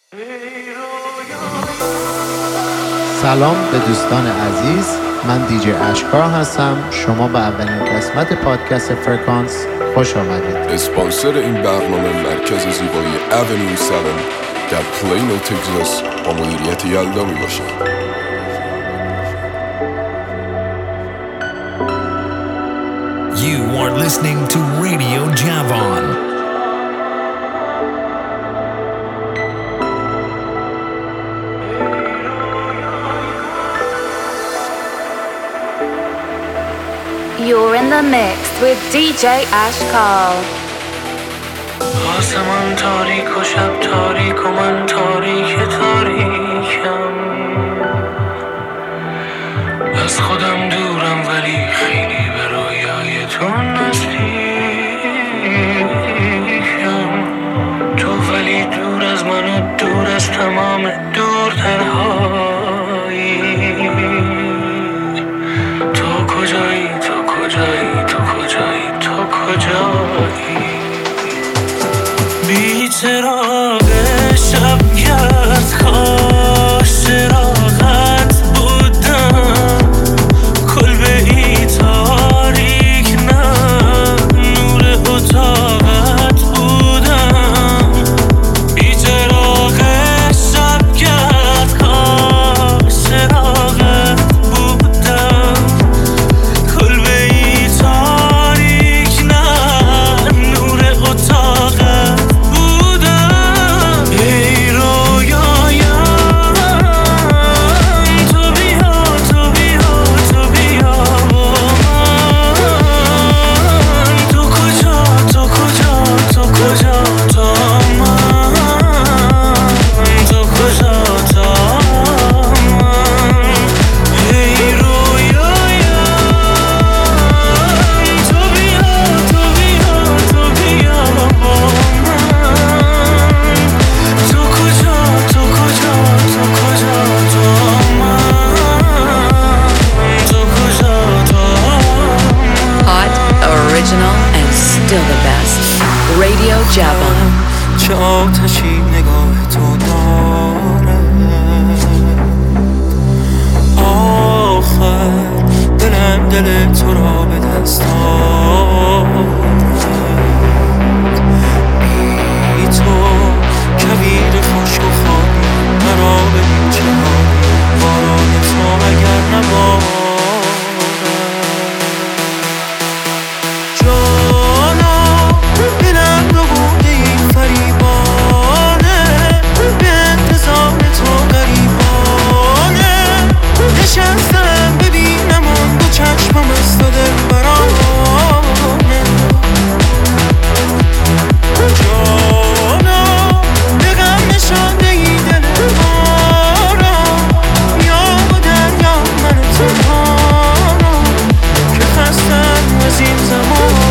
سلام به دوستان عزیز، من دیجی اشکار هستم. شما به اولین قسمت پادکست فرکانس خوش آمدید. اسپانسر این برنامه مرکز زیبایی اونیو 7 در پلینو تگزاس با مدیریت یلدا می باشد. You are listening to Radio Javon. You're in the mix with DJ Ashkar. آسمان تاریک و شب تاریک و من تاریکم، از خودم دورم ولی خیلی به رویای تو نزدیکم. تو ولی دور از من و دور از تمام دورترهایی. تو کجایی، تو کجایی، تو کجایی، تو کجایی؟ بی چراغ شب کرد کاش چراغت بودم، کلبه ای تاریک نه نور اتاقت بودم. بی چراغ شب کرد کاش چراغت بودم، کلبه ای تاریک نه نور اتاقت بودم. ای رویایم تو بیا، تو بیا، تو بیا با من. تو کجا، تو کجا، تو کجا تا من، تو کجا تا من. ای رویایم تو بیا، تو بیا، تو بیا با من. تو کجا، تو کجا، تو کجا تا من، تو کجا تا من. Hot, original, and still the best. Radio Javon. چه آتشی نگاه تو داره، آخر دلم دل تو را به دست داره. بی تو کویر خشک و خالی مرا ببین چه حالی، باران تو اگر نباره. جانا دلم رو بوده این فریبانه، به انتظار تو غریبانه. نشستم ببینم اون دو چشمم از تو دلبرانه. جانا به غم نشانده ای دل آرام، یا با دریا من تنهانم که خستم از این زمان.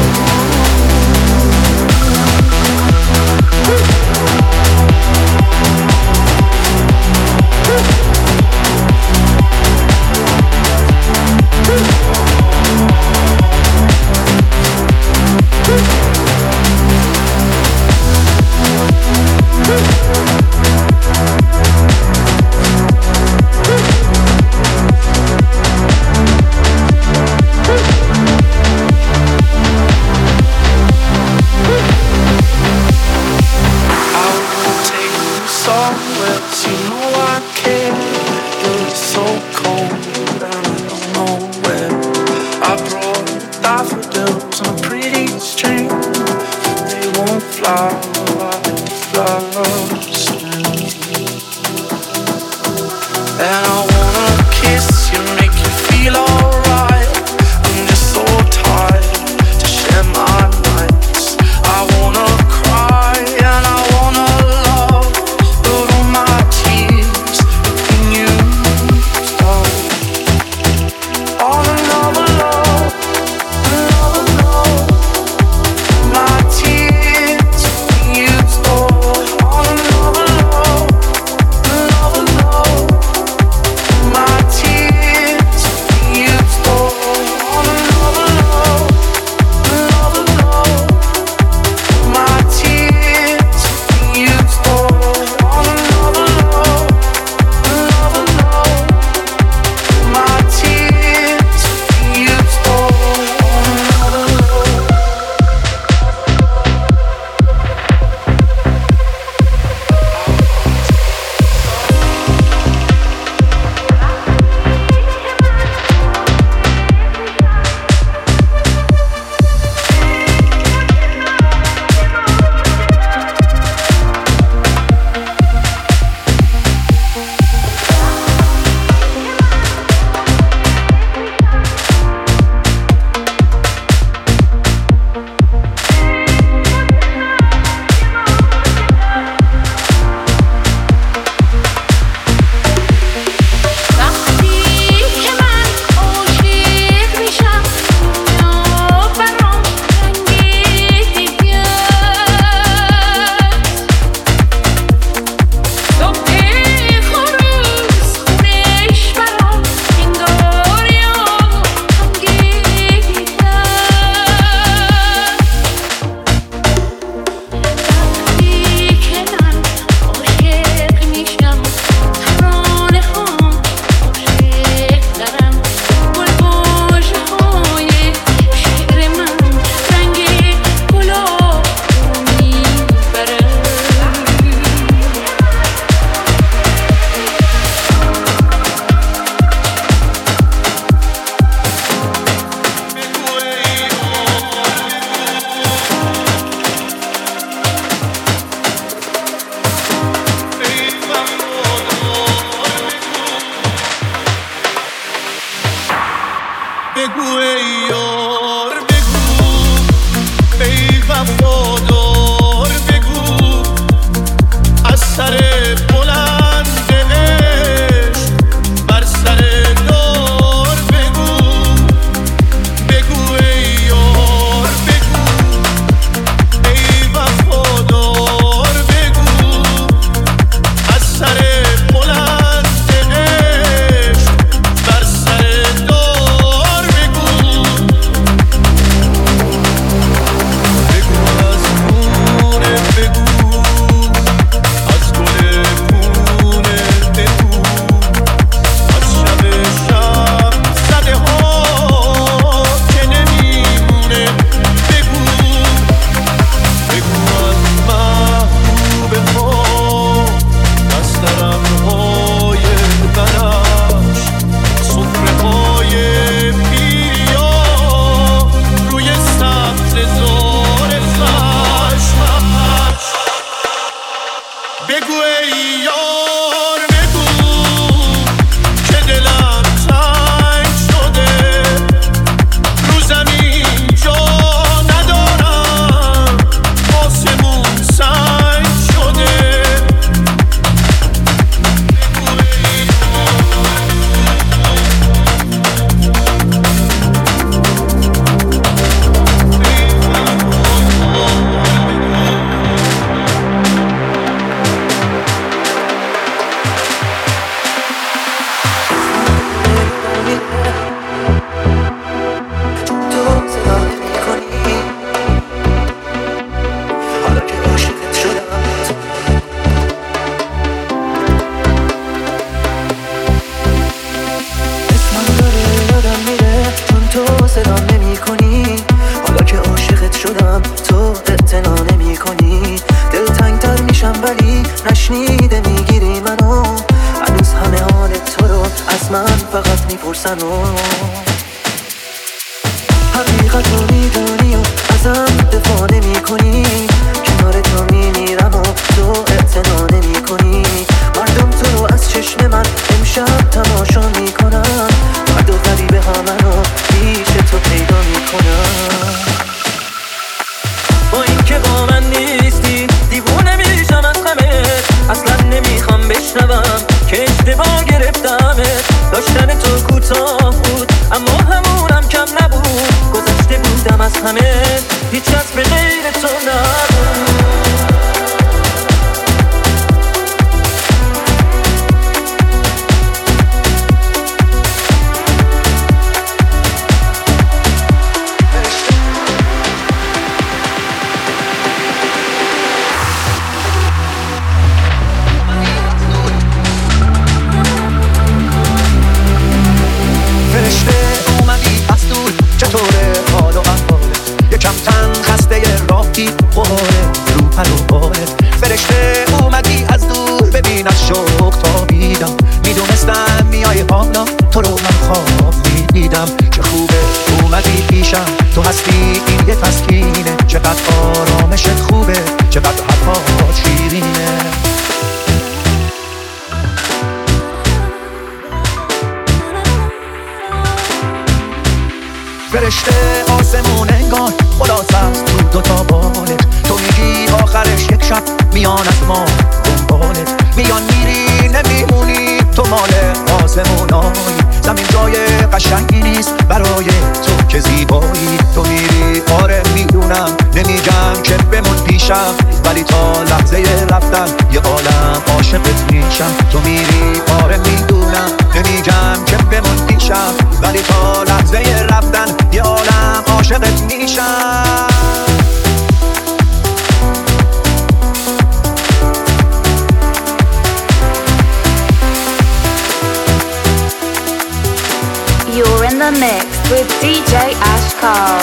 You're in the mix with DJ Ashkar.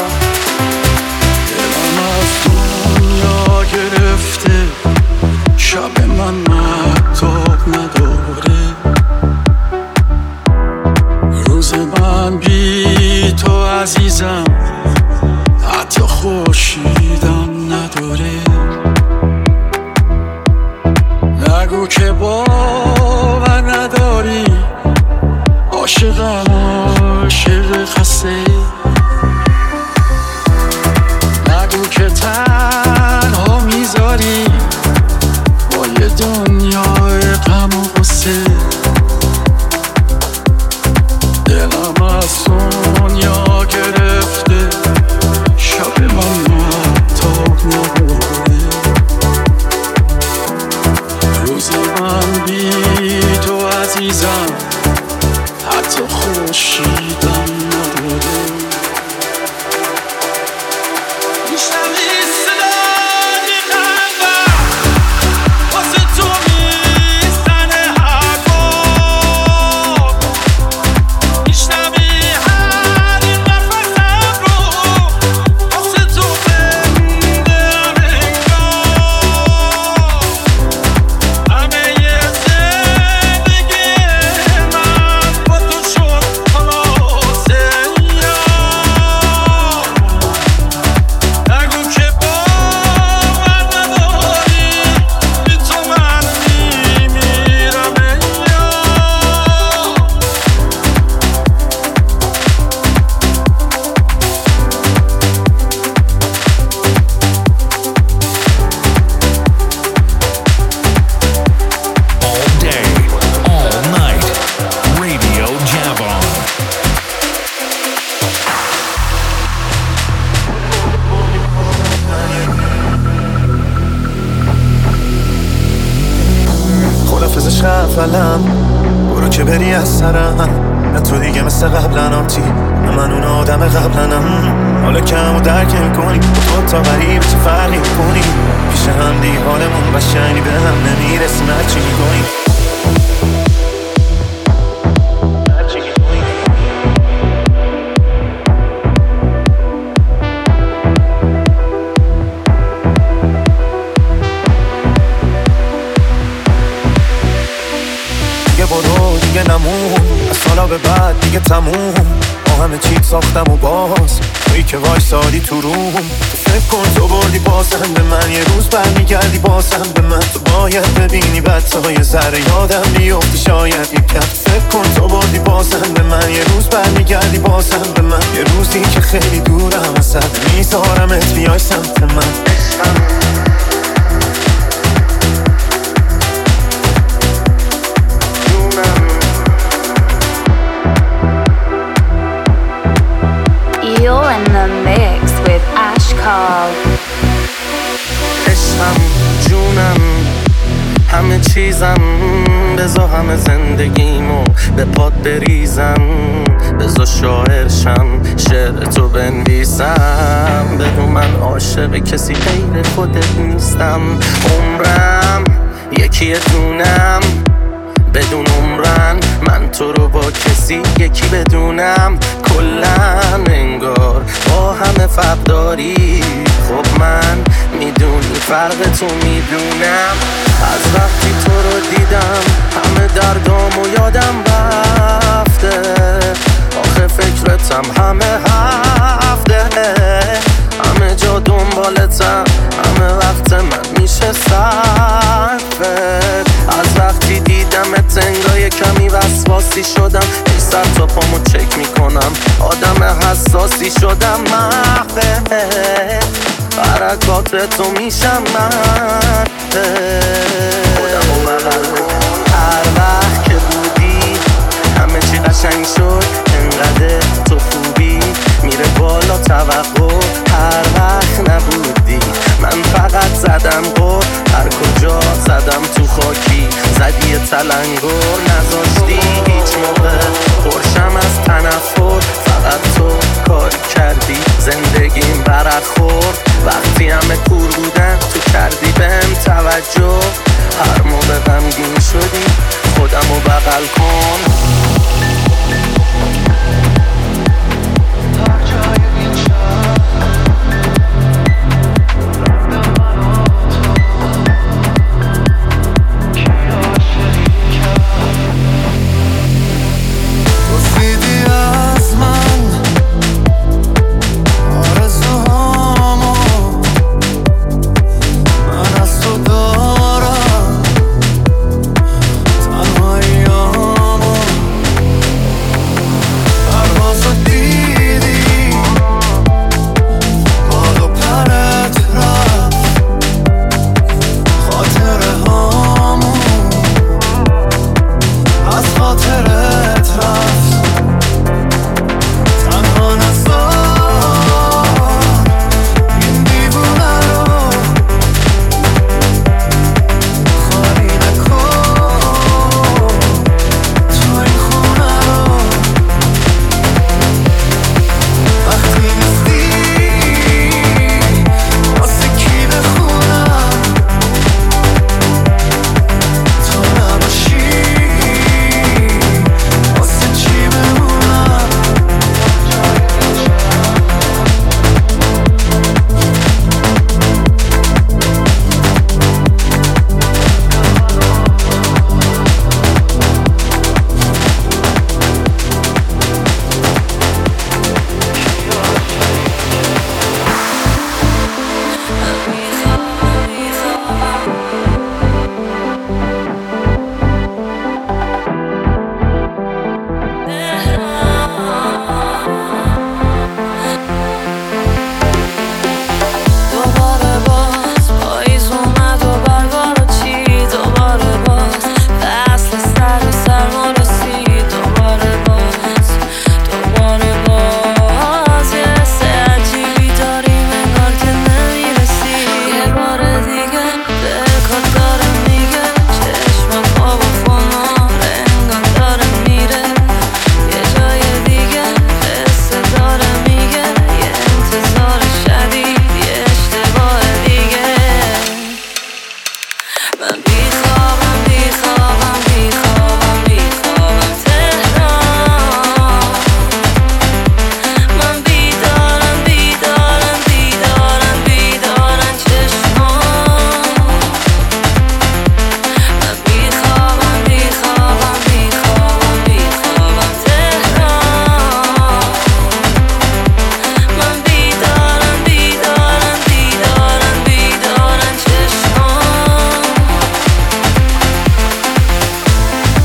دلم از دنیا گرفته شب من مهتاب نداره روز من بی تو عزیزم حتی خورشیدم نداره نگو که باور نداری عاشقم عاشق خسته نگو که تنها میذاری با یه دنیای غم و غصه، دلم از دنیا گرفته، شب من محتاب نبوده، روز من بی تو عزیزم حتی خورشیدم نبوده. برو که بری از سرم، نه تو دیگه مثل قبلن آتی، نه من اون آدم قبلنم. حالا کم و درک میکنی تو تا غریبه چه فرقی میکنی، پیش هم دی حالمون قشنگی به هم نمیرسیم هرچی میکنی. دیگه نمون از سالا به بعد دیگه تموم، با همه چیت ساختم و باز تویی که وایسادی تو روم. تو فکر کن تو بردی بازم به من، یه روز برمیگردی بازم به من. تو باید ببینی بعد تا یه ذره یادم بیفتی شاید یکم. فکر کن تو بردی بازم به من، یه روز برمیگردی بازم به من. یه روزی که خیلی دورم ازت میذارمت بیای سمت من. You're in the mix with Ashkar. عشقم جونم همه چیزم، بذار همه زندگیمو به پات بریزم، بذار شاعرشم شعر تو بنویسم. بدون من عاشق کسی غیر خودت نیستم. عمرم یکی دونم بدون عمرن، من تو رو با کسی یکی بدونم. کلن انگار با همه فرق داری، خب من میدونی فرق تو میدونم. از وقتی تو رو دیدم همه دردامو یادم رفته، آخه فکرتم همه هفته، همه جا دنبالتم، همه وقت من میشه صرفت. از وقتی دیدمت انگار کمی وسواسی شدم، ای سر تا پامو چک میکنم، آدم حساسی شدم. محبه حرکات تو میشم من، خودمو بغل کن. هر وقت که بودی همه چی قشنگ شد، انقدر تو خوبی میره بالا توقع. هر وقت نبودی من فقط زدم گل، هر کجا زدم تو خاکی زدی یه تلنگر. نذاشتی هیچ موقع پرشم از تنفر، فقط تو کاری کردی زندگیم برخورد. وقتی همه کور بودن تو کردی بهم توجه، هر موقع غمگین شدی خودمو بغل کن. تنهاییامو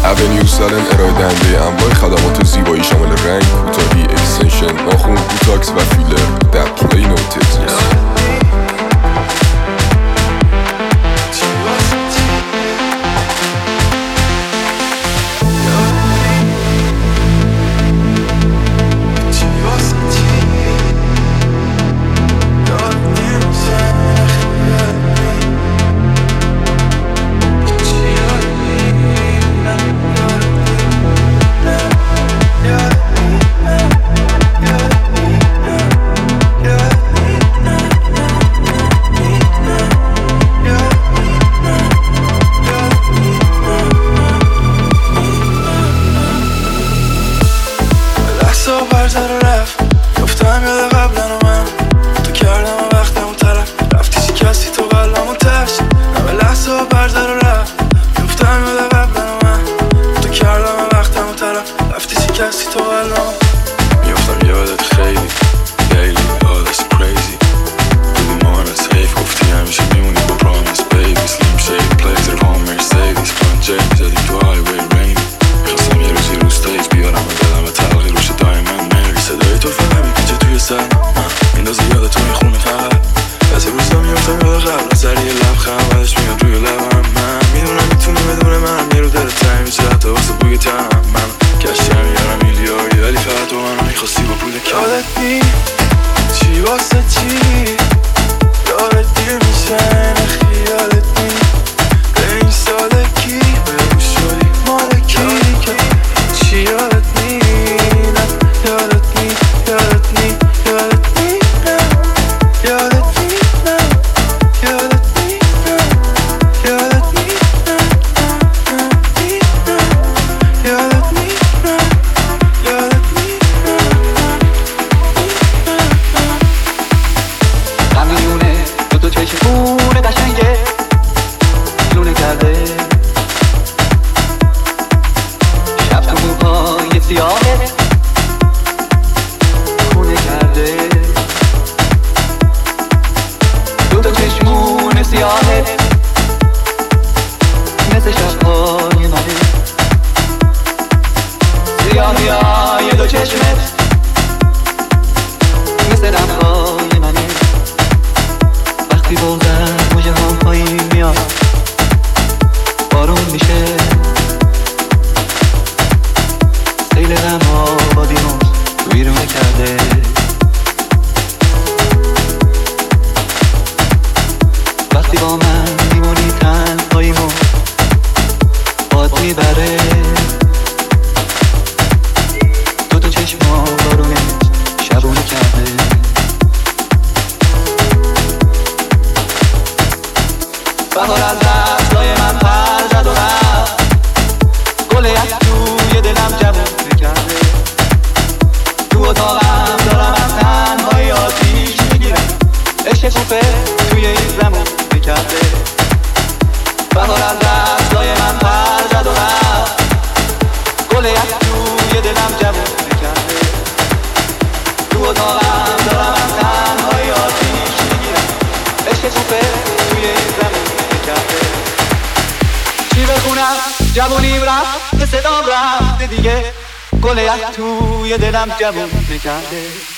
اونیو سالن ارائه دهنده انواع خدمات زیبایی شامل رنگ، کوتاهی، اکستنشن، ناخن، بوتاکس و فیلر در پلینو تگزاس. جوونیم رفت که صدام رفته دیگه گل یک توی دلم جوون نکرده